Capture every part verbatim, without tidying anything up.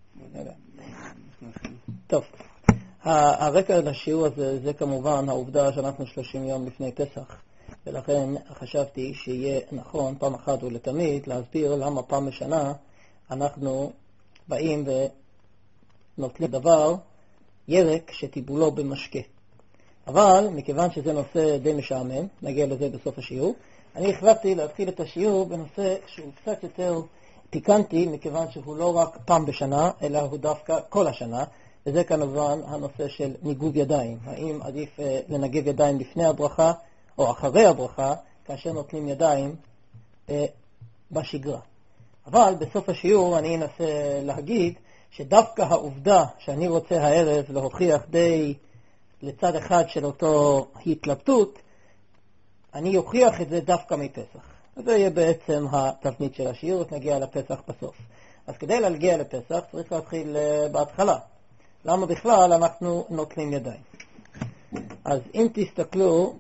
טוב, הרקע לשיעור הזה זה כמובן העובדה שאנחנו שלושים יום לפני פסח, ולכן חשבתי שיהיה נכון פעם אחת ולתמיד להסביר למה פעם בשנה אנחנו באים ונוטלים דבר ירק שטיבולו במשקה. אבל מכיוון שזה נושא די משעמם, נגיע לזה בסוף השיעור, אני החלטתי להתחיל את השיעור בנושא שהוא קצת יותר פיקנטי, מכיוון שהוא לא רק פעם בשנה, אלא הוא דווקא כל השנה, וזה כמובן הנושא של ניגוב ידיים. האם עדיף אה, לנגב ידיים לפני הברכה או אחרי הברכה, כאשר נוטלים ידיים אה, בשגרה. אבל בסוף השיעור אני אנסה להגיד שדווקא העובדה שאני רוצה הערב להוכיח די לצד אחד של אותו התלבטות, אני אוכיח את זה דווקא מפסח. זה יהיה בעצם התבנית של השיעור, נגיע לפסח בסוף. אז כדי להגיע לפסח צריך להתחיל בהתחלה. למה בכלל אנחנו נוטלים ידיים? אז אם תסתכלו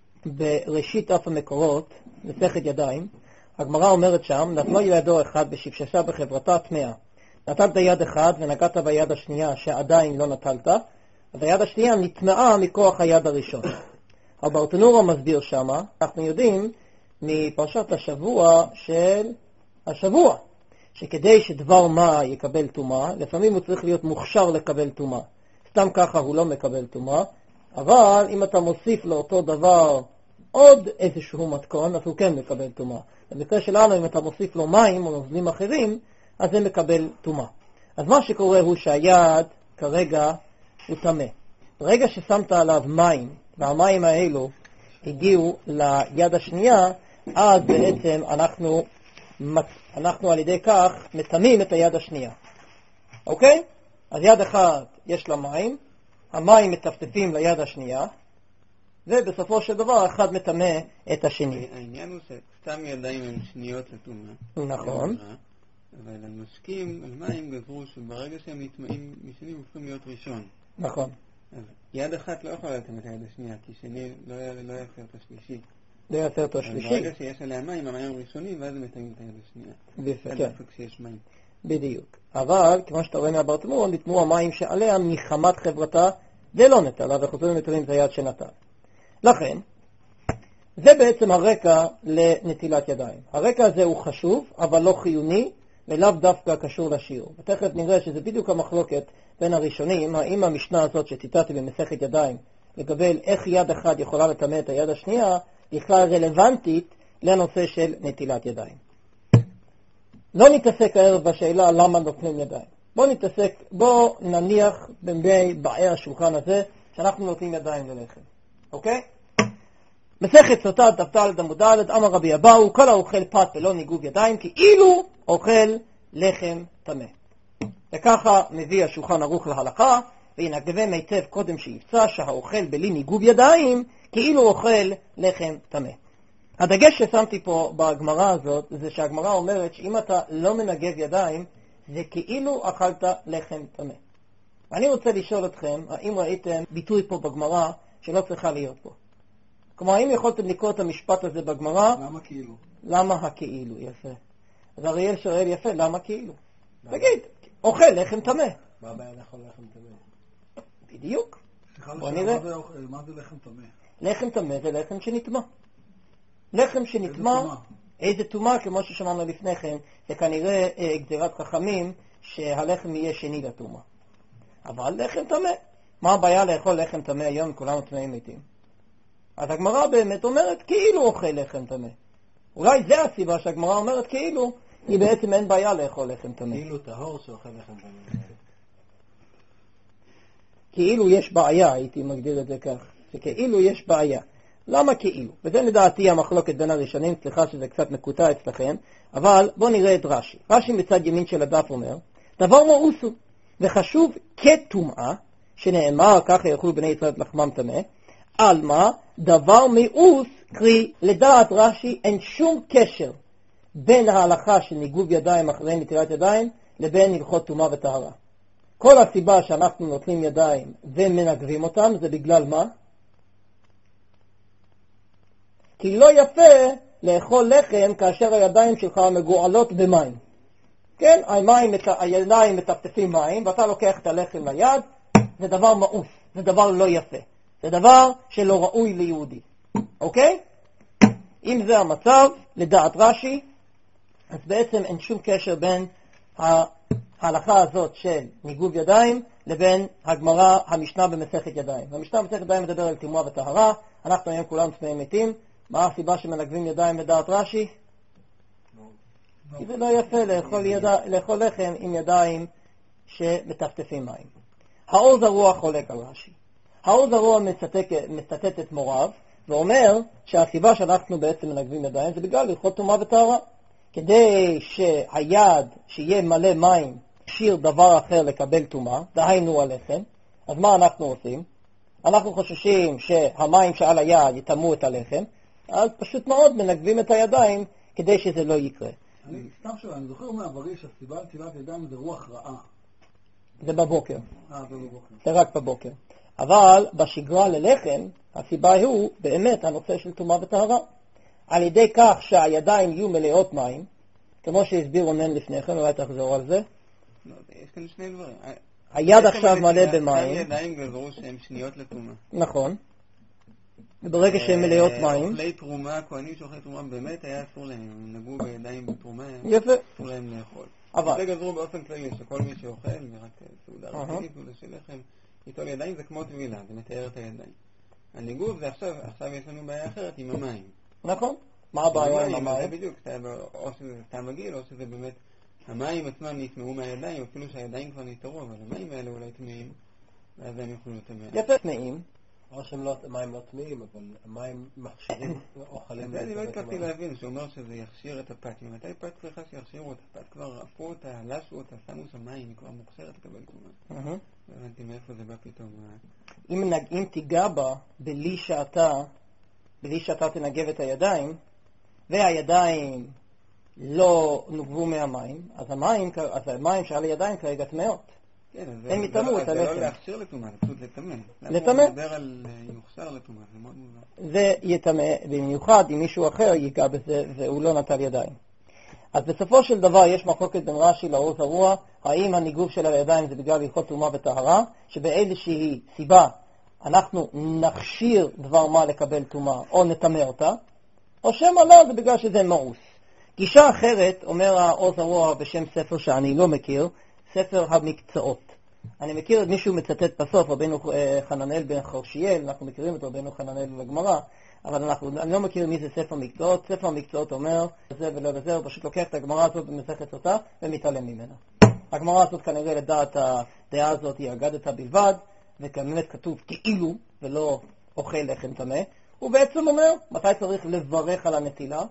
בראשית דף המקורות, מסכת ידיים, הגמרא אומרת שם, נטלו ידו אחד בשפששה בחברתה טמאה. נטלת יד אחד ונגעת ביד השנייה שעדיין לא נטלת, אז היד השנייה נטמאה מכוח היד הראשון. הברטנורה מסביר שמה, אנחנו יודעים מפרשת השבוע של השבוע, שכדי שדבר מה יקבל טומאה, לפעמים הוא צריך להיות מוכשר לקבל טומאה. סתם ככה הוא לא מקבל טומאה, אבל אם אתה מוסיף לאותו דבר עוד איזשהו מתכון, אז הוא כן מקבל טומאה. במקרה שלנו, אם אתה מוסיף לו מים או נוזלים אחרים, אז זה מקבל טומאה. אז מה שקורה הוא שהיד כרגע הוא טמא. ברגע ששמת עליו מים, והמים האלו הגיעו ליד השנייה, אז בעצם אנחנו, אנחנו על ידי כך מטמאים את היד השנייה. אוקיי? אז יד אחת יש לה מים, המים מטפטפים ליד השנייה, ובסופו של דבר אחד מטמא את השני. העניין הוא שסתם ידיים הן שניות לטומאה. נכון. אבל הם משקים על מים גזרו שברגע שהם נטמאים משני הופכים להיות ראשון. נכון. אז יד אחת לא יכולה לטמא את היד השנייה, כי שני לא, לא יעשה את השלישי. לא יעשה את השלישי. ברגע שיש עליה מים, המים הראשונים, ואז הם מטמאים את היד השנייה. ביפה, כן. דווקא כשיש מים. בדיוק. אבל, כמו שאתה רואה מהברטנורה, נטמאו המים שעליה מחמת חברתה, ולא נטלה, וחוזרים מטמאים את היד שנטל. לכן, זה בעצם הרקע לנטילת ידיים. הרקע הזה הוא חשוב, אבל לא חיוני, ולאו דווקא קשור לשיעור. ותכף נראה שזה בדיוק המחלוקת בין הראשונים, האם המשנה הזאת שציטטתי במסכת ידיים, לגבי איך יד אחד יכולה לטמא את היד השנייה, בכלל רלוונטית לנושא של נטילת ידיים. לא נתעסק הערב בשאלה למה נוטלים ידיים. בוא נתעסק, בוא נניח במי באי השולחן הזה, שאנחנו נוטלים ידיים ללחם. אוקיי? מסכת סוטה דף עמוד ד' אמר רבי אבאו, כל האוכל פת ולא ניגוב ידיים, כאילו אוכל לחם טמא. וככה מביא השולחן ערוך להלכה, וינגבה מיטב קודם שיפצע שהאוכל בלי ניגוב ידיים, כאילו אוכל לחם טמא. הדגש ששמתי פה בגמרא הזאת, זה שהגמרא אומרת שאם אתה לא מנגב ידיים, זה כאילו אכלת לחם טמא. ואני רוצה לשאול אתכם, האם ראיתם ביטוי פה בגמרא שלא צריכה להיות פה? כלומר, האם יכולתם לקרוא את המשפט הזה בגמרא? למה כאילו? למה הכאילו? יפה. אז אריאל שואל יפה, למה כאילו? תגיד, אוכל לחם טמא. מה הבעיה לאכול לחם טמא? בדיוק. בוא נראה. מה זה לחם טמא? לחם טמא זה לחם שנטמא. לחם שנטמא, איזה טומאה, כמו ששמענו לפני כן, זה כנראה אה, גזירת חכמים שהלחם יהיה שני לטומאה. אבל לחם טמא. מה הבעיה לאכול לחם טמא היום? כולנו טמאים מתים. אז הגמרא באמת אומרת כאילו אוכל לחם טמא. אולי זה הסיבה שהגמרא אומרת כאילו, היא בעצם אין בעיה לאכול לחם טמא. כאילו טהור שאוכל לחם טמא. כאילו יש בעיה, הייתי מגדיר את זה כך. שכאילו יש בעיה. למה כאילו? וזה לדעתי המחלוקת בין הראשונים, סליחה שזה קצת מקוטע אצלכם, אבל בואו נראה את רש"י. רש"י מצד ימין של הדף אומר, דבר מאוסו, וחשוב כטומאה, שנאמר ככה יאכלו בני ישראל את לחמם טמא, על מה? דבר מאוס, קרי לדעת רש"י אין שום קשר בין ההלכה של ניגוב ידיים אחרי נטילת ידיים לבין הלכות טומאה וטהרה. כל הסיבה שאנחנו נוטלים ידיים ומנגבים אותם זה בגלל מה? כי לא יפה לאכול לחם כאשר הידיים שלך מגועלות במים. כן, המים, הידיים מטפטפים מים, ואתה לוקח את הלחם ליד, זה דבר מאוס, זה דבר לא יפה. זה דבר שלא ראוי ליהודי. אוקיי? אם זה המצב, לדעת רש"י, אז בעצם אין שום קשר בין ההלכה הזאת של ניגוב ידיים לבין הגמרא, המשנה במסכת ידיים. המשנה במסכת ידיים מדבר על טומאה וטהרה, אנחנו היום כולם טמאים מתים. מה הסיבה שמנגבים ידיים לדעת רש"י? כי זה לא יפה לאכול, ידע, לאכול לחם עם ידיים שמטפטפים מים. האור זרוע חולק על רש"י. האור זרוע מצטט את מוריו ואומר שהסיבה שאנחנו בעצם מנגבים ידיים זה בגלל הלכות טומאה וטהרה. כדי שהיד שיהיה מלא מים יכשיר דבר אחר לקבל טומאה, דהיינו הלחם, אז מה אנחנו עושים? אנחנו חוששים שהמים שעל היד יטמאו את הלחם, אז פשוט מאוד מנגבים את הידיים כדי שזה לא יקרה. אני סתם שואל, אני זוכר מהבריא שהסיבה לטילת ידיים זה רוח רעה. זה בבוקר. אה, זה בבוקר. זה רק בבוקר. אבל בשגרה ללחם, הסיבה הוא באמת הנושא של טומאה וטהרה. על ידי כך שהידיים יהיו מלאות מים, כמו שהסביר רונן לפני כן, אולי תחזור על זה. לא, יש כאן שני דברים. היד עכשיו מלא במים. ידיים גזרו שהן שניות לטומאה. נכון. וברגע שהן מלאות מים... אוכלי תרומה, הכהנים שאוכלי תרומה באמת היה אסור להם. הם נגעו בידיים בתרומה, יפה. אסור להם לאכול. אבל... זה גזרו באופן כללי שכל מי שאוכל, ורק סעודה רצינית, סעודה של לחם, ליטול ידיים זה כמו טבילה, זה מתאר את הידיים. הניגוב זה עכשיו, עכשיו יש לנו בעיה אחרת עם המים. נכון. מה הבעיה עם המים? זה בדיוק, או שזה סתם מגעיל, או שזה באמת, המים עצמם נטמעו מהידיים, אפילו שהידיים כבר נטהרו, אבל המים האלה אולי טמאים, ואז הם יוכלו לטמא. יפה, טמאים. או שהם לא, המים לא טמאים, אבל המים מכשירים אוכלים. זה אני לא הצלחתי להבין, שאומר שזה יכשיר את הפת. מתי פת צריכה שיכשירו אותה? פת כבר רפו אותה, לשו אותה, שמו שם מים, היא כבר מוכשרת לקבל תרומה. לא הבנתי מאיפה זה בא פתאום. אם תיגע בה בלי שאתה, בלי שאתה תנגב את הידיים, והידיים לא נוגבו מהמים, אז המים, אז המים שעל הידיים כרגע טמאות. הם יטמאו את הלחם. זה לא להכשיר לטומאה, זה פשוט לטמא. לטמא. למה הוא מדבר על יוכשר לטומאה, זה מאוד מוזר. זה יטמא, במיוחד אם מישהו אחר ייגע בזה והוא לא נטל ידיים. אז בסופו של דבר יש מחלוקת בין רש"י לאור זרוע, האם הניגוב של הידיים זה בגלל הלכות טומאה וטהרה, שבאיזושהי סיבה אנחנו נכשיר דבר מה לקבל טומאה או נטמא אותה, או שמא לא, זה בגלל שזה מאוס. גישה אחרת, אומר האור זרוע בשם ספר שאני לא מכיר, ספר המקצועות. אני מכיר את מישהו מצטט בסוף, רבנו חננאל בן חרשיאל, אנחנו מכירים את רבנו חננאל לגמרא, אבל אנחנו, אני לא מכיר מי זה ספר מקצועות. ספר המקצועות אומר, זה ולא וזה, הוא פשוט לוקח את הגמרא הזאת במסכת סוטה ומתעלם ממנה. הגמרא הזאת כנראה לדעת הדעה הזאת היא אגדתא בלבד, וכאמת כתוב כאילו ולא אוכל לחם טמא. הוא בעצם אומר, מתי צריך לברך על הנטילה?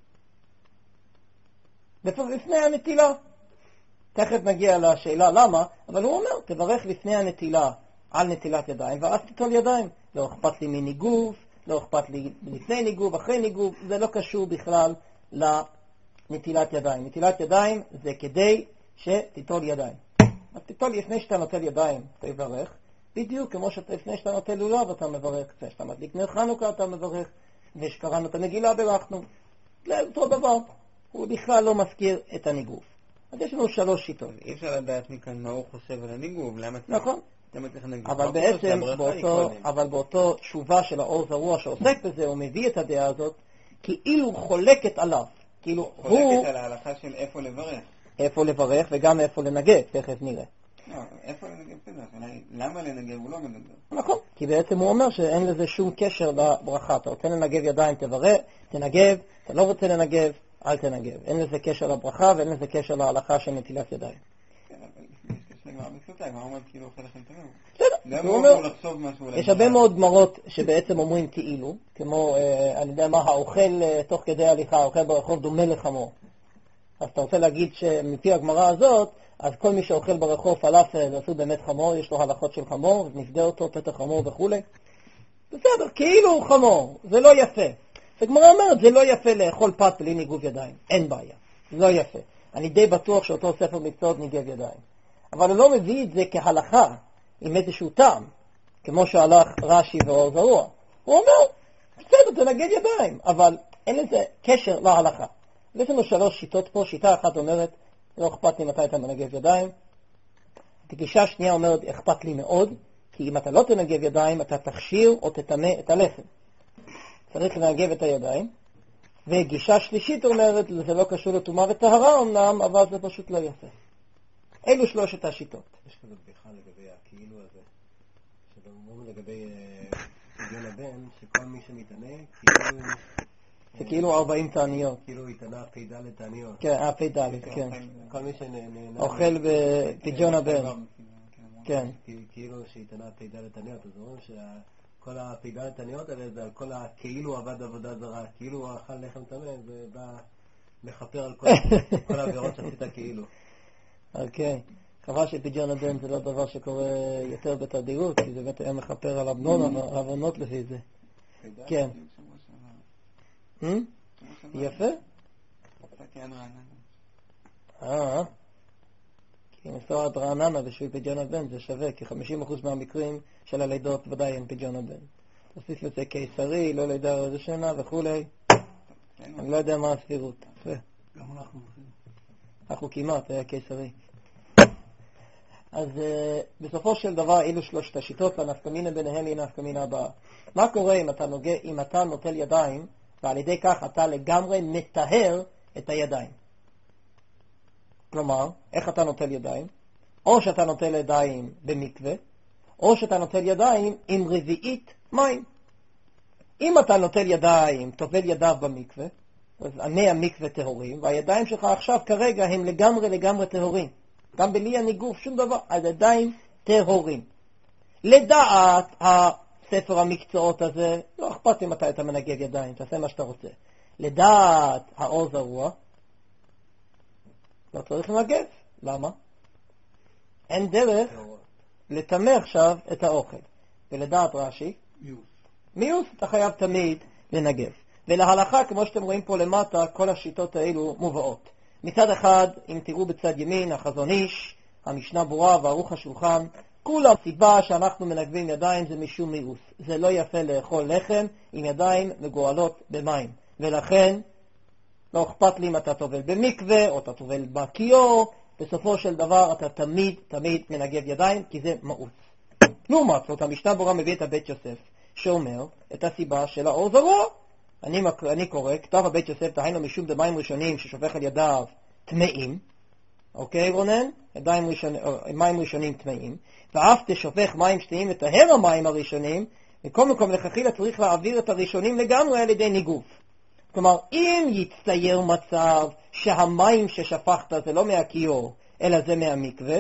לפני הנטילה. תכף נגיע לשאלה למה, אבל הוא אומר, תברך לפני הנטילה על נטילת ידיים, ואז תיטול ידיים. לא אכפת לי מניגוב, לא אכפת לי לפני ניגוב, אחרי ניגוב, זה לא קשור בכלל לנטילת ידיים. נטילת ידיים זה כדי שתיטול ידיים. אז תיטול לפני שאתה נוטל ידיים, תברך, בדיוק כמו שלפני שאתה נוטל לולב אתה מברך, לפני שאתה מדליק נר חנוכה אתה מברך, ושקראנו את המגילה ברכנו. זה אותו דבר, הוא בכלל לא מזכיר את הניגוב. אז יש לנו שלוש שיטות. אי אפשר לדעת מכאן מה הוא חושב על הניגוב, למה צריך... נכון. למה צריך לנגוב? אבל בעצם, באותו, אבל באותו תשובה של האור זרוע שעוסק בזה, הוא מביא את הדעה הזאת, כאילו חולקת עליו. כאילו חולקת הוא... על ההלכה של איפה לברך. איפה לברך וגם איפה לנגב, תכף נראה. לא, איפה לנגב כזה? למה לנגב הוא לא מדבר? נכון, כי בעצם הוא אומר שאין לזה שום קשר לברכה. אתה רוצה לנגב ידיים, תברך, תנגב, אתה לא רוצה לנגב, אל תנגב. אין לזה קשר לברכה ואין לזה קשר להלכה של נטילת ידיים. כן, אבל יש קשר לגמר בסוטה, גמר אומר כאילו אוכל לכם טמא. בסדר, גם הוא הוא אומר, אמור לחשוב משהו. יש הרבה מאוד גמרות שבעצם אומרים כאילו, כמו, אה, אני יודע מה, האוכל אה, תוך כדי הליכה, האוכל ברחוב דומה לחמור. אז אתה רוצה להגיד שמפי הגמרא הזאת, אז כל מי שאוכל ברחוב פלאפל זה עשו באמת חמור, יש לו הלכות של חמור, נפדה אותו, פתח חמור וכו'. בסדר, כאילו הוא חמור, זה לא יפה. הגמרא אומרת, זה לא יפה לאכול פת בלי ניגוב ידיים, אין בעיה, זה לא יפה. אני די בטוח שאותו ספר מקצועות ניגב ידיים. אבל הוא לא מביא את זה כהלכה, עם איזשהו טעם, כמו שהלך רש"י ואור זרוע. הוא אומר, בסדר, תנגב ידיים, אבל אין לזה קשר להלכה. יש לנו שלוש שיטות פה, שיטה אחת אומרת, לא אכפת לי מתי אתה מנגב ידיים. הגישה השנייה אומרת, אכפת לי מאוד, כי אם אתה לא תנגב ידיים, אתה תכשיר או תטמא את הלחם. צריך לנגב את הידיים. וגישה שלישית אומרת, זה לא קשור לטומאה וטהרה אמנם, אבל זה פשוט לא יפה. אלו שלושת השיטות. יש כזה בדיחה לגבי הכאילו הזה, שאומרים לגבי פדיון הבן, שכל מי שמתענה, כאילו... זה כאילו ארבעים תעניות. כאילו התענה פי ד' תעניות. כן, פי ד', כן. כל מי שנהנה... אוכל בפדיון הבן. כן. כאילו שהתענה פי ד' תעניות, אז אומרים שכל הפי ד' תעניות האלה זה על כל הכאילו עבד עבודה זרה, כאילו אכל לחם טמא, זה בא מחפר על כל העבירות שעשית כאילו. אוקיי. חבל שפדיון הבן זה לא דבר שקורה יותר בתדירות, כי זה באמת היה מחפר על עוונות לפי זה. כן. יפה? אה, כי מסורת רעננה בשביל פדיון הבן זה שווה, כי חמישים אחוז מהמקרים של הלידות ודאי הם פדיון הבן. תוסיף לזה קיסרי, לא לידה איזה שנה וכולי. אני לא יודע מה הסבירות. גם אנחנו אנחנו כמעט, היה קיסרי. אז uh, בסופו של דבר אילו שלושת השיטות, והנפקמינה ביניהם היא נפקמינה הבאה. מה קורה אם אתה, נוגע, אם אתה נוטל ידיים, ועל ידי כך אתה לגמרי מטהר את הידיים? כלומר, איך אתה נוטל ידיים? או שאתה נוטל ידיים במקווה, או שאתה נוטל ידיים עם רביעית מים. אם אתה נוטל ידיים, טובל ידיו במקווה, אז עמי המקווה טהורים, והידיים שלך עכשיו כרגע הם לגמרי לגמרי טהורים. גם בלי הניגוף, שום דבר, הידיים טהורים. לדעת הספר המקצועות הזה, לא אכפת לי מתי אתה מנגב ידיים, תעשה מה שאתה רוצה. לדעת העוז הרוח, לא צריך לנגב. למה? אין דרך לטמא עכשיו את האוכל. ולדעת רש"י, מיוס. מיוס אתה חייב תמיד לנגב. ולהלכה, כמו שאתם רואים פה למטה, כל השיטות האלו מובאות. מצד אחד, אם תראו בצד ימין, החזון איש, המשנה ברורה וערוך השולחן, כולה סיבה שאנחנו מנגבים ידיים זה משום מיאוס. זה לא יפה לאכול לחם עם ידיים מגואלות במים. ולכן, לא אכפת לי אם אתה טובל במקווה או אתה טובל בכיור, בסופו של דבר אתה תמיד תמיד מנגב ידיים, כי זה מאוס. לעומת זאת, המשנה ברורה מביא את הבית יוסף, שאומר את הסיבה של האור זרוע. אני, אני קורא, כתב הבית יוסף, תהיינו משום דמים ראשונים ששופך על ידיו טמאים, אוקיי רונן? ידיים ראשונים, מים ראשונים טמאים, ואף תשופך מים שתיים וטהר המים הראשונים, מכל מקום לכתחילה צריך להעביר את הראשונים לגמרי על ידי ניגוף. כלומר, אם יצטייר מצב שהמים ששפכת זה לא מהכיור, אלא זה מהמקווה,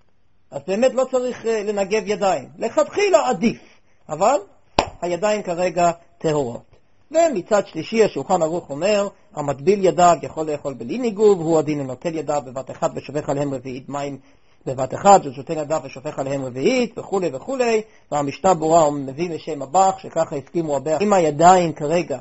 אז באמת לא צריך לנגב ידיים. לכתחילה עדיף, אבל הידיים כרגע טהורות. ומצד שלישי השולחן ערוך אומר, המטביל ידיו יכול לאכול בלי ניגוב, הוא הדין לנוטל ידיו בבת אחד ושופך עליהם רביעית מים בבת אחד, ושותל ידיו ושופך עליהם רביעית וכו' וכו'. והמשנה ברורה מביא משם הבח שככה הסכימו הרבה. אם הידיים כרגע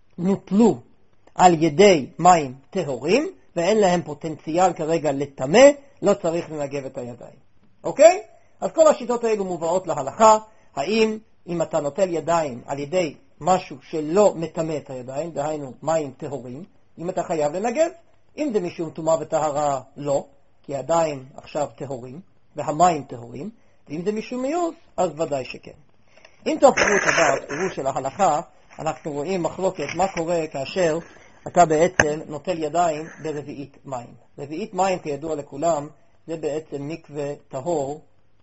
נוטלו על ידי מים טהורים ואין להם פוטנציאל כרגע לטמא, לא צריך לנגב את הידיים. אוקיי? אז כל השיטות האלו מובאות להלכה. האם אם אתה נוטל ידיים על ידי משהו שלא מטמא את הידיים, דהיינו מים טהורים, אם אתה חייב לנגב? אם זה משום טומאה וטהרה, לא, כי הידיים עכשיו טהורים והמים טהורים. ואם זה משום מיוס, אז ודאי שכן. אם תראו את הבא, תראו של ההלכה, אנחנו רואים מחלוקת מה קורה כאשר אתה בעצם נוטל ידיים ברביעית מים. רביעית מים, כידוע לכולם, זה בעצם מקווה טהור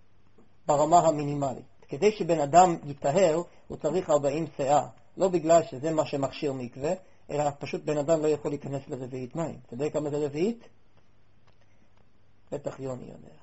ברמה המינימלית. כדי שבן אדם יטהר, הוא צריך ארבעים שאה. לא בגלל שזה מה שמכשיר מקווה, אלא פשוט בן אדם לא יכול להיכנס לרביעית מים. אתה יודע כמה זה רביעית? בטח יוני יודע.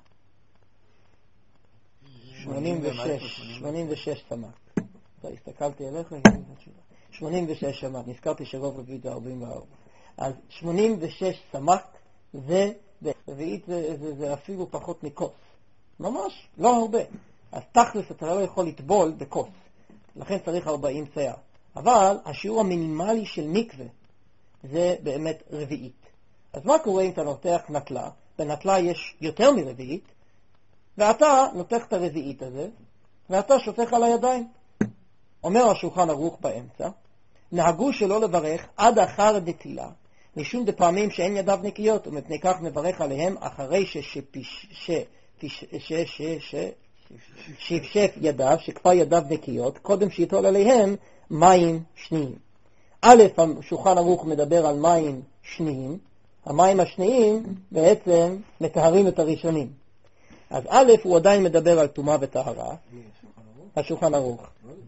שמונים ושש, שמונים ושש סמ"ק. הסתכלתי עליך, שמונים ושש סמ"ק. נזכרתי שרוב רביעית זה ארבעים וארבע. אז שמונים ושש סמ"ק זה, רביעית זה, זה, זה אפילו פחות מכוס. ממש, לא הרבה. אז תכלס אתה לא יכול לטבול בכוס. לכן צריך ארבעים שאה. אבל השיעור המינימלי של מקווה זה באמת רביעית. אז מה קורה אם אתה נותח נטלה? בנטלה יש יותר מרביעית, ואתה נותח את הרביעית הזה, ואתה שופך על הידיים. אומר השולחן ערוך באמצע, נהגו שלא לברך עד אחר נטילה, משום דפעמים שאין ידיו נקיות, ומפני כך מברך עליהם אחרי ששפשף ידיו, שכבר ידיו נקיות, קודם שיטול עליהם מים שניים. א', השולחן ערוך מדבר על מים שניים, המים השניים בעצם מטהרים את הראשונים. אז א', הוא עדיין מדבר על טומאה וטהרה. השולחן ערוך.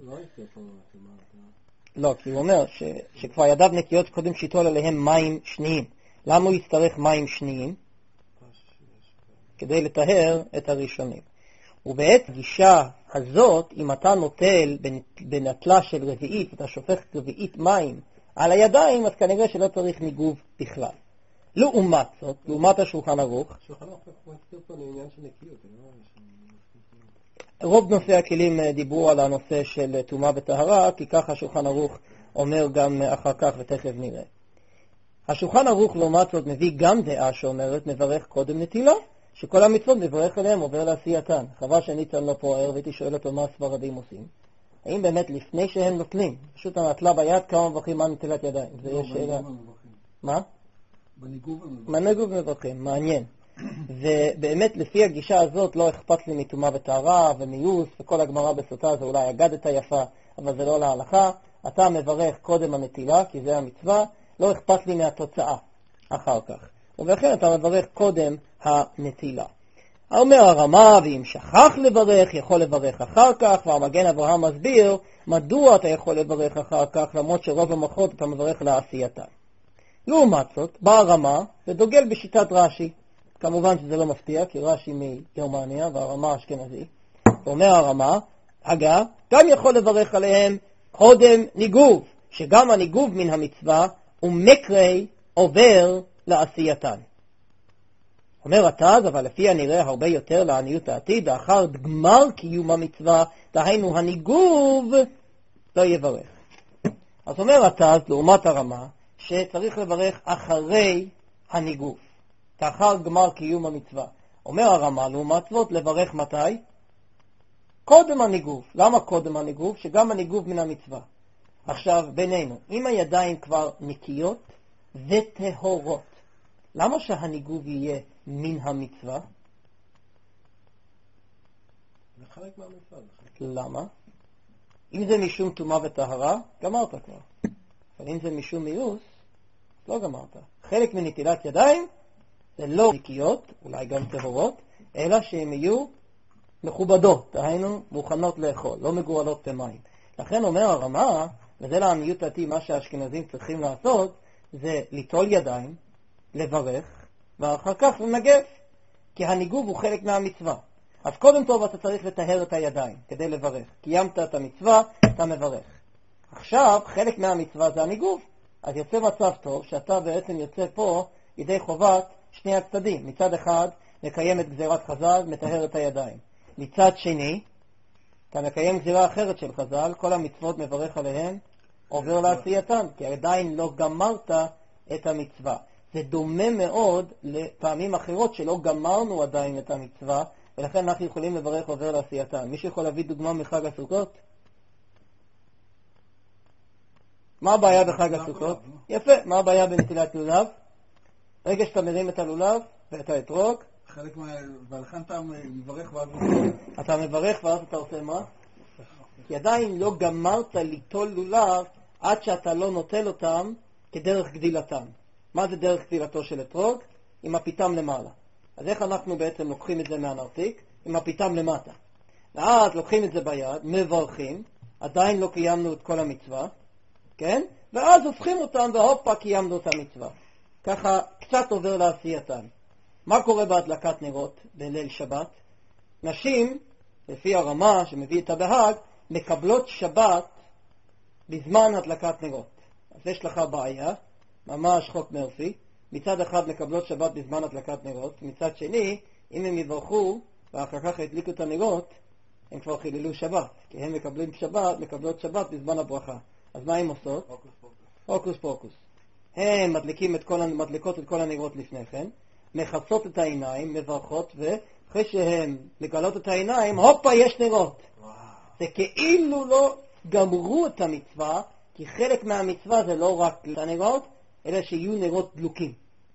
לא, כי הוא אומר ש, שכבר ידיו נקיות קודם שיטול עליהם מים שניים. למה הוא יצטרך מים שניים? כדי לטהר את הראשונים. ובעת גישה הזאת, אם אתה נוטל בנטלה של רביעית, אתה שופך רביעית מים על הידיים, אז כנראה שלא צריך ניגוב בכלל. לעומת זאת, לעומת השולחן ערוך, רוב נושאי הכלים דיברו על הנושא של טומאה וטהרה, כי ככה השולחן ערוך אומר גם אחר כך ותכף נראה. השולחן ערוך לעומת זאת מביא גם דעה שאומרת מברך קודם נטילה, שכל המצוות מברך עליהם עובר לעשייתן. חבל שניתן לא פוער, והייתי שואל אותו מה הספרדים עושים. האם באמת לפני שהם נוטלים, פשוט הנטלה ביד, כמה מברכים מה נטילת ידיים? זה יש שאלה. מה? בניגוב מברכים, מעניין. ובאמת לפי הגישה הזאת לא אכפת לי מטומאה וטהרה ומיוס, וכל הגמרא בסוטה זה אולי אגדת יפה, אבל זה לא להלכה. אתה מברך קודם הנטילה, כי זה המצווה, לא אכפת לי מהתוצאה אחר כך. ובכן אתה מברך קודם הנטילה. אומר הרמה, ואם שכח לברך, יכול לברך אחר כך, והמגן אברהם מסביר מדוע אתה יכול לברך אחר כך, למרות שרוב המחות אתה מברך לעשייתה. לעומת זאת, בא הרמה ודוגל בשיטת רש"י. כמובן שזה לא מפתיע, כי רש"י מגרמניה והרמה אשכנזי. אומר הרמה, אגב, גם יכול לברך עליהם קודם ניגוב, שגם הניגוב מן המצווה הוא מקרי עובר לעשייתן. אומר התז, אבל לפי הנראה הרבה יותר לעניות העתיד, אחר גמר קיום המצווה, דהיינו הניגוב, לא יברך. אז אומר התז, לעומת הרמה, שצריך לברך אחרי הניגוב, לאחר גמר קיום המצווה. אומר הרמה, לעומת זאת, לברך מתי? קודם הניגוב. למה קודם הניגוב? שגם הניגוב מן המצווה. עכשיו, בינינו, אם הידיים כבר נקיות וטהורות, למה שהניגוב יהיה מן המצווה? זה חלק מהמצווה. למה? אם זה משום טומאה וטהרה, גמרת כבר. אבל אם זה משום מיוס, לא גמרת. חלק מנטילת ידיים זה לא נקיות, אולי גם טהורות, אלא שהן יהיו מכובדות, דהיינו מוכנות לאכול, לא מגורלות במים. לכן אומר הרמה, וזה לעניות דעתי מה שהאשכנזים צריכים לעשות, זה ליטול ידיים, לברך, ואחר כך לנגף, כי הניגוב הוא חלק מהמצווה. אז קודם טוב אתה צריך לטהר את הידיים כדי לברך. קיימת את המצווה, אתה מברך. עכשיו, חלק מהמצווה זה הניגוב. אז יוצא מצב טוב שאתה בעצם יוצא פה ידי חובת שני הצדדים. מצד אחד, מקיים את גזירת חז"ל, מטהר את הידיים. מצד שני, אתה מקיים גזירה אחרת של חז"ל, כל המצוות מברך עליהן, עובר לעשייתן, כי עדיין לא גמרת את המצווה. זה דומה מאוד לפעמים אחרות שלא גמרנו עדיין את המצווה, ולכן אנחנו יכולים לברך עובר לעשייתן. מישהו יכול להביא דוגמה מחג הסוכות? מה הבעיה בחג הסוכות? יפה, מה הבעיה בנטילת לולב? רגע שאתה מרים את הלולב ואת האתרוג, חלק מה... ולכן אתה מברך ואז... אתה מברך ואז אתה עושה מה? כי עדיין לא גמרת ליטול לולב עד שאתה לא נוטל אותם כדרך גדילתם. מה זה דרך גדילתו של אתרוג? עם הפיתם למעלה. אז איך אנחנו בעצם לוקחים את זה מהנרתיק? עם הפיתם למטה. ואז לוקחים את זה ביד, מברכים, עדיין לא קיימנו את כל המצווה, כן? ואז הופכים אותם והופה קיימנו את המצווה. ככה קצת עובר לעשייתן. מה קורה בהדלקת נרות בליל שבת? נשים, לפי הרמה שמביא את הבהג, מקבלות שבת בזמן הדלקת נרות. אז יש לך בעיה, ממש חוק מרפי. מצד אחד מקבלות שבת בזמן הדלקת נרות, מצד שני, אם הם יברכו ואחר כך ידליקו את הנרות, הם כבר חיללו שבת, כי הם מקבלים שבת, מקבלות שבת בזמן הברכה. אז מה הם עושות? פוקוס פוקוס. פוקוס פוקוס. הם מדליקים את כל, מדליקות את כל הנרות לפני כן, מחפשות את העיניים, מברכות, ואחרי שהם מגלות את העיניים, הופה, יש נרות. וואו. זה כאילו לא גמרו את המצווה, כי חלק מהמצווה זה לא רק את הנרות, אלא שיהיו נרות דלוקים.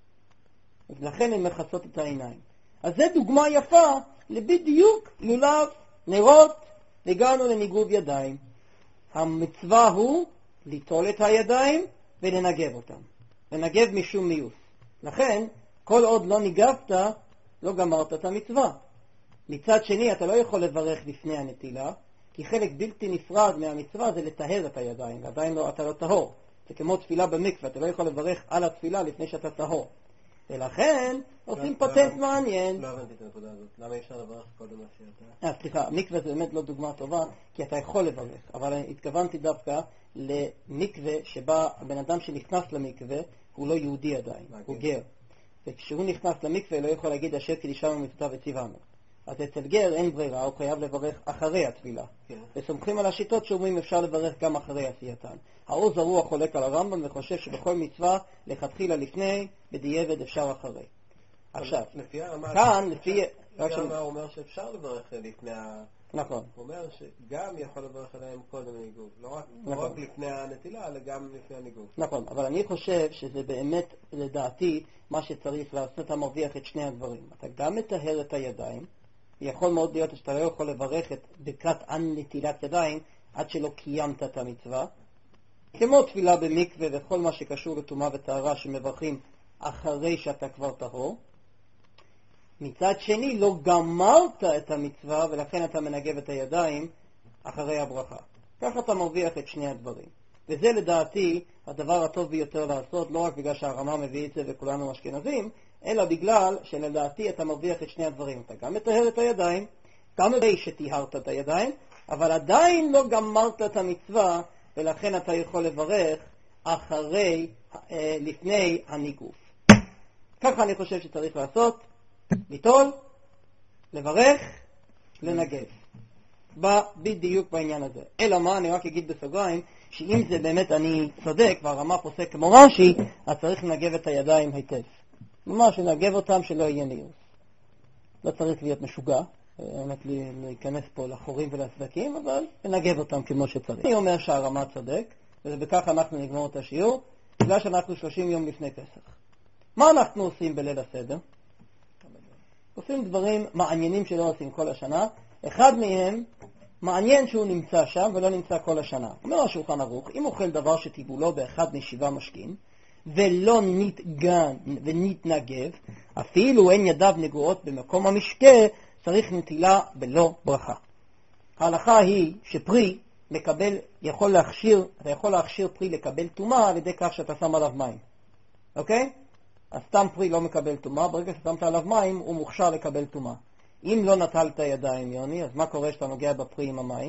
ולכן הן מכסות את העיניים. אז זו דוגמה יפה לבדיוק לולב נרות והגענו לניגוב ידיים. המצווה הוא ליטול את הידיים ולנגב אותם. לנגב משום מיוס. לכן, כל עוד לא ניגבת, לא גמרת את המצווה. מצד שני, אתה לא יכול לברך לפני הנטילה, כי חלק בלתי נפרד מהמצווה זה לטהר את הידיים, ועדיין לא, אתה לא טהור. זה כמו תפילה במקווה, אתה לא יכול לברך על התפילה לפני שאתה טהור. ולכן, עושים פטנט מעניין. לא הבנתי את הנקודה הזאת. למה אי אפשר לברך קודם שאתה? אה, סליחה, מקווה זה באמת לא דוגמה טובה, כי אתה יכול לברך, אבל התכוונתי דווקא למקווה שבה הבן אדם שנכנס למקווה הוא לא יהודי עדיין, הוא גר. וכשהוא נכנס למקווה לא יכול להגיד אשר קידשנו מצוותיו וציוונו. אז אצל גר אין ברירה, הוא חייב לברך אחרי התפילה. כן. וסומכים על השיטות שאומרים אפשר לברך גם אחרי עשייתן. העוז הרוח חולק על הרמב"ם וחושב שבכל מצווה לכתחילה לפני, בדיעבד אפשר אחרי. עכשיו, כאן לפי... לפי הרמב"ם הוא אומר שאפשר לברך לפני ה... נכון. הוא אומר שגם יכול לברך עליהם קודם הניגוב. לא רק, נכון. לא רק לפני הנטילה, אלא גם לפני הניגוב. נכון, אבל אני חושב שזה באמת, לדעתי, מה שצריך לעשות, אתה מרוויח את שני הדברים. אתה גם מטהר את הידיים, יכול מאוד להיות שאתה לא יכול לברך את ברכת ען נטילת ידיים עד שלא קיימת את המצווה. כמו תפילה במקווה וכל מה שקשור לטומאה וטהרה שמברכים אחרי שאתה כבר טהור. מצד שני, לא גמרת את המצווה ולכן אתה מנגב את הידיים אחרי הברכה. ככה אתה מרוויח את שני הדברים. וזה לדעתי הדבר הטוב ביותר לעשות, לא רק בגלל שהרמה מביא את זה וכולנו אשכנזים, אלא בגלל שלדעתי אתה מרוויח את שני הדברים. אתה גם מטהר את הידיים, גם מבין שטיהרת את הידיים, אבל עדיין לא גמרת את המצווה, ולכן אתה יכול לברך אחרי, אה, לפני הניגוף. ככה אני חושב שצריך לעשות, ליטול, לברך, לנגב. בא בדיוק בעניין הזה. אלא מה, אני רק אגיד בסוגריים, שאם זה באמת אני צודק, והרמה פוסק כמו רש"י, אז צריך לנגב את הידיים היטב. ממש לנגב אותם שלא יהיה ניוס. לא צריך להיות משוגע, באמת להיכנס פה לחורים ולסדקים, אבל לנגב אותם כמו שצריך. אני אומר שהרמה צודק, ובכך אנחנו נגמור את השיעור, בגלל שאנחנו שלושים יום לפני פסח. מה אנחנו עושים בליל הסדר? עושים דברים מעניינים שלא עושים כל השנה. אחד מהם מעניין שהוא נמצא שם ולא נמצא כל השנה. אומר השולחן ערוך, אם אוכל דבר שטיבולו באחד משבעה משכין, ולא נתגן ונתנגב, אפילו אין ידיו נגועות במקום המשקה, צריך נטילה בלא ברכה. ההלכה היא שפרי מקבל, יכול להכשיר, אתה יכול להכשיר פרי לקבל טומאה על ידי כך שאתה שם עליו מים. אוקיי? אז סתם פרי לא מקבל טומאה, ברגע ששמת עליו מים הוא מוכשר לקבל טומאה. אם לא נטלת ידיים, יוני, אז מה קורה שאתה נוגע בפרי עם המים?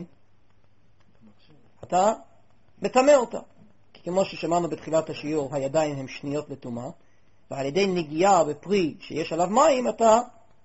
אתה מטמא אותה. כי כמו ששמענו בתחילת השיעור, הידיים הן שניות לטומאה, ועל ידי נגיעה בפרי שיש עליו מים, אתה...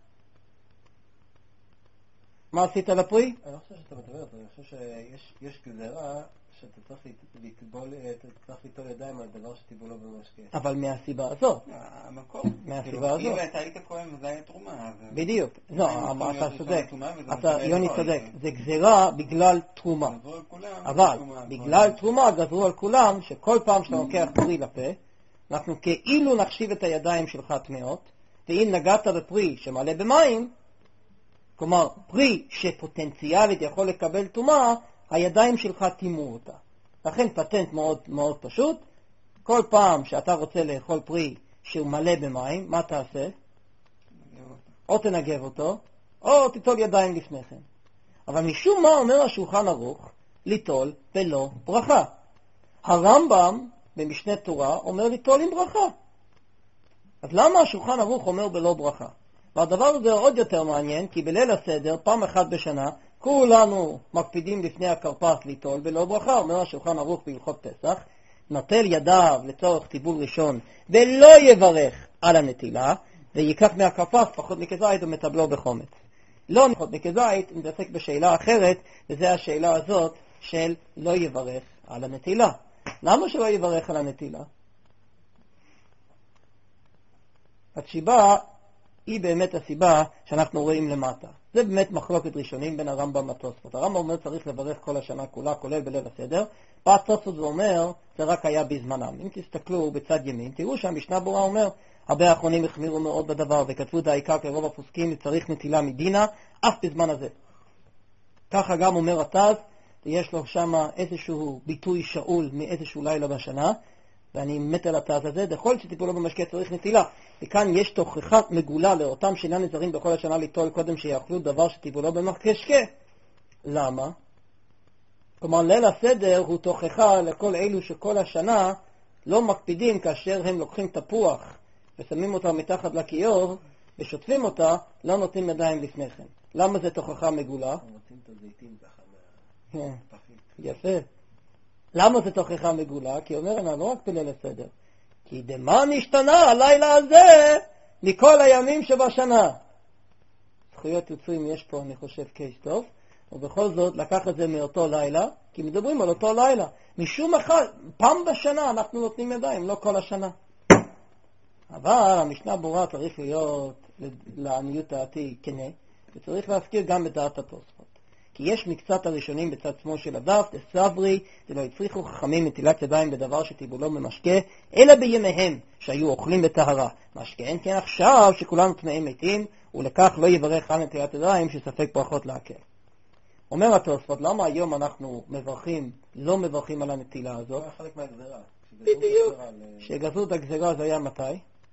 מה עשית לפרי? אני לא חושב שאתה מטמא אותו, אני חושב שיש גזרה שאתה צריך ליטול ידיים על דבר שטיבולו במשקה. אבל מהסיבה הזאת. המקור. מהסיבה הזאת. אם אתה היית כהן וזה היה תרומה. בדיוק. לא, אתה צודק. יוני צודק. זה גזרה בגלל תרומה. אבל בגלל תרומה גזרו על כולם שכל פעם שאתה לוקח פרי לפה, אנחנו כאילו נחשיב את הידיים שלך טמאות, ואם נגעת בפרי שמלא במים, כלומר פרי שפוטנציאלית יכול לקבל טומאה, הידיים שלך תימו אותה. לכן פטנט מאוד מאוד פשוט. כל פעם שאתה רוצה לאכול פרי שהוא מלא במים, מה תעשה? או תנגב אותו, או תיטול ידיים לפני כן. אבל משום מה אומר השולחן ערוך, ליטול בלא ברכה. הרמב"ם במשנה תורה אומר ליטול עם ברכה. אז למה השולחן ערוך אומר בלא ברכה? והדבר הזה עוד יותר מעניין, כי בליל הסדר, פעם אחת בשנה, כולנו מקפידים לפני הכרפס ליטול בלא ברכה. אומר השולחן ערוך בהלכות פסח, נטל ידיו לצורך טיבול ראשון ולא יברך על הנטילה, ויקח מהכרפס פחות מכזית ומטבלו בחומץ. לא פחות מכזית, נתעסק בשאלה אחרת, וזו השאלה הזאת של לא יברך על הנטילה. למה שלא יברך על הנטילה? הסיבה היא באמת הסיבה שאנחנו רואים למטה. זה באמת מחלוקת ראשונים בין הרמב"ם לתוספות. הרמב"ם אומר צריך לברך כל השנה כולה, כולל בליל הסדר. בא התוספות ואומר, זה רק היה בזמנם. אם תסתכלו בצד ימין, תראו שהמשנה ברורה אומר, הרבה האחרונים החמירו מאוד בדבר, וכתבו את העיקר כרוב הפוסקים, צריך נטילה מדינה, אף בזמן הזה. ככה גם אומר התז, יש לו שם איזשהו ביטוי שאול מאיזשהו לילה בשנה, ואני מת על התז הזה, דכל שטיפולו במשקה צריך נטילה. וכאן יש תוכחה מגולה לאותם שאינם נזרים בכל השנה ליטול קודם שיאכלו דבר שטיפולו במשקה. למה? כלומר, ליל הסדר הוא תוכחה לכל אלו שכל השנה לא מקפידים כאשר הם לוקחים תפוח ושמים אותה מתחת לכיור ושוטפים אותה, לא נותנים ידיים לפני כן. למה זה תוכחה מגולה? רוצים את הזיתים ככה מהפחים. יפה. למה זה תוכחה מגולה? כי אומר לנו, לא רק בליל הסדר. כי דמה נשתנה הלילה הזה מכל הימים שבשנה. זכויות יוצאים יש פה, אני חושב, קייס טוב. ובכל זאת, לקח את זה מאותו לילה, כי מדברים על אותו לילה. משום אחד, פעם בשנה אנחנו נותנים ידיים, לא כל השנה. אבל המשנה ברורה צריך להיות לעניות דעתי כנה, וצריך להזכיר גם בדעת התוספות. כי יש מקצת הראשונים בצד שמאל של הדף, דסברי, זה לא הצריכו חכמים נטילת ידיים בדבר שטיבולו במשקה, אלא בימיהם שהיו אוכלים בטהרה. משקה אין כן עכשיו שכולנו טמאים מתים, ולכך לא יברך על נטילת ידיים שספק ברכות להקל. אומר התוספות, למה היום אנחנו מברכים, לא מברכים על הנטילה הזאת? זה חלק מהגזרה. בדיוק. שגזרו את הגזרה זה היה מתי?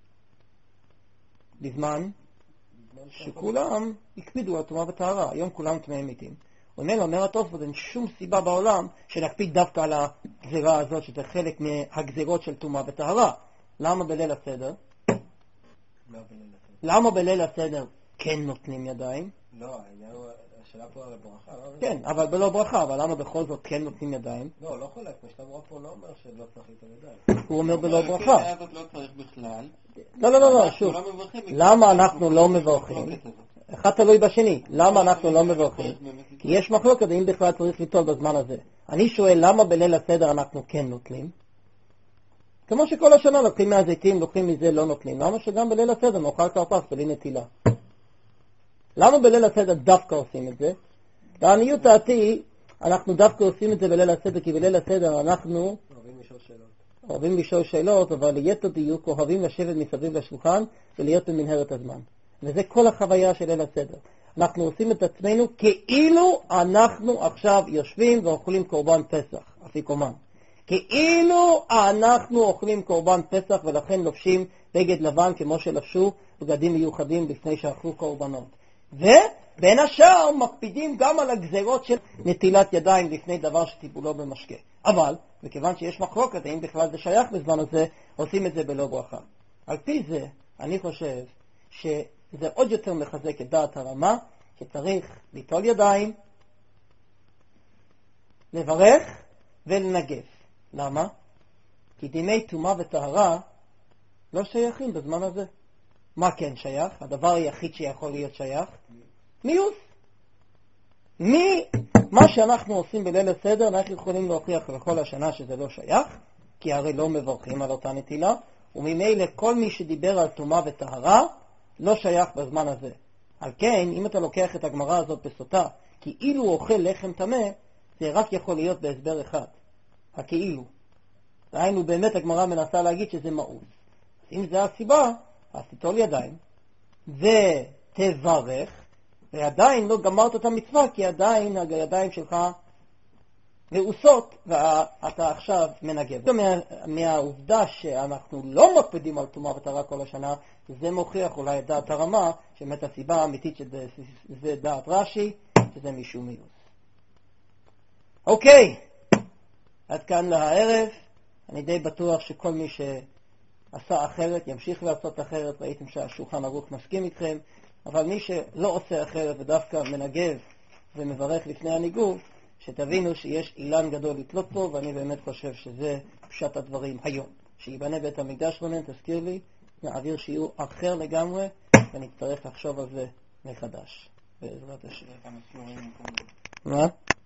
בזמן שכולם הקפידו על טומאה וטהרה. היום כולם טמאים מתים. אומר, אומר התוספות, אין שום סיבה בעולם שנקפיד דווקא על הגזרה הזאת, שזה חלק מהגזרות של טומאה וטהרה. למה בליל הסדר? למה בליל הסדר כן נותנים ידיים? לא, העניין הוא... השאלה פה על הברכה, לא? כן, אבל בלא ברכה, אבל למה בכל זאת כן נותנים ידיים? לא, לא חולק, משנה ברורה פה לא אומר שלא צריך ליטול ידיים. הוא אומר בלא ברכה. השאלה הזאת לא צריך בכלל. לא, לא, לא, לא, שוב. למה אנחנו לא מברכים? אחד תלוי בשני. למה אנחנו לא מברכים? כי יש מחלוקת אם בכלל צריך ליטול בזמן הזה. אני שואל למה בליל הסדר אנחנו כן נוטלים? כמו שכל השנה לוקחים מהזיתים, לוקחים מזה, לא נוטלים. למה שגם בליל הסדר נאכל כרפס בלי נטילה? למה בליל הסדר דווקא עושים את זה? לעניות דעתי, אנחנו דווקא עושים את זה בליל הסדר, כי בליל הסדר אנחנו אוהבים לשאול שאלות. אוהבים לשאול שאלות, אבל ליתר דיוק אוהבים לשבת מסביב לשולחן ולהיות במנהרת הזמן. וזה כל החוויה של ליל הסדר. אנחנו עושים את עצמנו כאילו אנחנו עכשיו יושבים ואוכלים קורבן פסח, אפיקומן. כאילו אנחנו אוכלים קורבן פסח ולכן לובשים בגד לבן כמו שלבשו בגדים מיוחדים לפני שאכלו קורבנות. ובין השאר מקפידים גם על הגזרות של נטילת ידיים לפני דבר שטיפולו במשקה. אבל, מכיוון שיש מחלוקת, האם בכלל זה שייך בזמן הזה, עושים את זה בלא ברכה. על פי זה, אני חושב שזה עוד יותר מחזק את דעת הרמה, שצריך ליטול ידיים, לברך ולנגף. למה? כי דיני טומאה וטהרה לא שייכים בזמן הזה. מה כן שייך? הדבר היחיד שיכול להיות שייך? מיוס. מי, מה שאנחנו עושים בליל הסדר, אנחנו יכולים להוכיח לכל השנה שזה לא שייך, כי הרי לא מברכים על אותה נטילה, וממילא כל מי שדיבר על טומאה וטהרה, לא שייך בזמן הזה. על כן, אם אתה לוקח את הגמרא הזאת בסוטה, כאילו הוא אוכל לחם טמא, זה רק יכול להיות בהסבר אחד. הכאילו. דהיינו, באמת הגמרא מנסה להגיד שזה מאוס. אם זה הסיבה, אז תיטול ידיים, ותברך, ועדיין לא גמרת את המצווה, כי עדיין הידיים שלך מאוסות, ואתה עכשיו מנגב. מה, מהעובדה שאנחנו לא מקפידים על טומאה וטהרה כל השנה, זה מוכיח אולי את דעת הרמה, שבאמת הסיבה האמיתית שזה זה דעת רש"י, שזה משום מיוס. אוקיי, עד כאן להערב. אני די בטוח שכל מי שעשה אחרת ימשיך לעשות אחרת. ראיתם שהשולחן ערוך מסכים איתכם, אבל מי שלא עושה אחרת ודווקא מנגב ומברך לפני הניגוב, שתבינו שיש אילן גדול לתלות פה, ואני באמת חושב שזה פשט הדברים היום. שיבנה בית המקדש רונן, תזכיר לי, נעביר שיעור אחר לגמרי, ונצטרך לחשוב על זה מחדש. בעזרת השם. מה?